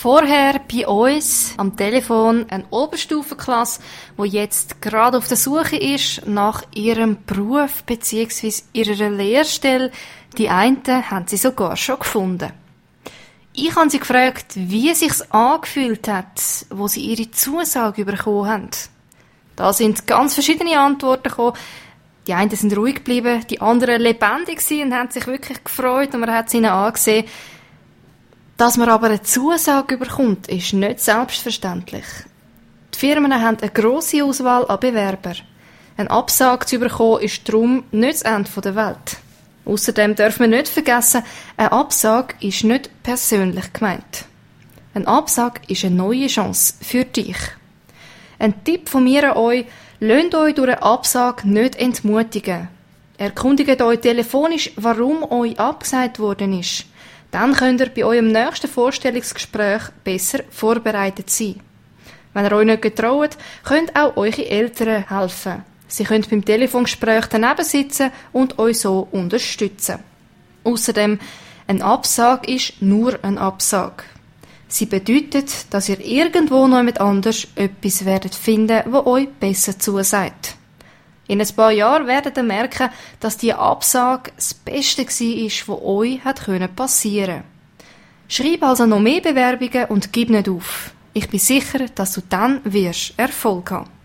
Vorher bei uns am Telefon eine Oberstufenklasse, die jetzt gerade auf der Suche ist nach ihrem Beruf bzw. ihrer Lehrstelle. Die einen haben sie sogar schon gefunden. Ich habe sie gefragt, wie es sich angefühlt hat, wo sie ihre Zusage bekommen haben. Da sind ganz verschiedene Antworten gekommen. Die einen sind ruhig geblieben, die anderen lebendig und haben sich wirklich gefreut und man hat es ihnen angesehen. Dass man aber eine Zusage bekommt, ist nicht selbstverständlich. Die Firmen haben eine grosse Auswahl an Bewerbern. Eine Absage zu bekommen ist darum nicht das Ende der Welt. Außerdem darf man nicht vergessen, eine Absage ist nicht persönlich gemeint. Eine Absage ist eine neue Chance für dich. Ein Tipp von mir an euch: lasst euch durch eine Absage nicht entmutigen. Erkundigt euch telefonisch, warum euch abgesagt worden ist. Dann könnt ihr bei eurem nächsten Vorstellungsgespräch besser vorbereitet sein. Wenn ihr euch nicht getraut, könnt auch eure Eltern helfen. Sie können beim Telefongespräch daneben sitzen und euch so unterstützen. Außerdem, eine Absage ist nur eine Absage. Sie bedeutet, dass ihr irgendwo noch jemand anders etwas werdet finden, wo euch besser zusagt. In ein paar Jahren werdet ihr merken, dass die Absage das Beste war, was euch passieren konnte. Schreib also noch mehr Bewerbungen und gib nicht auf. Ich bin sicher, dass du dann Erfolg haben wirst.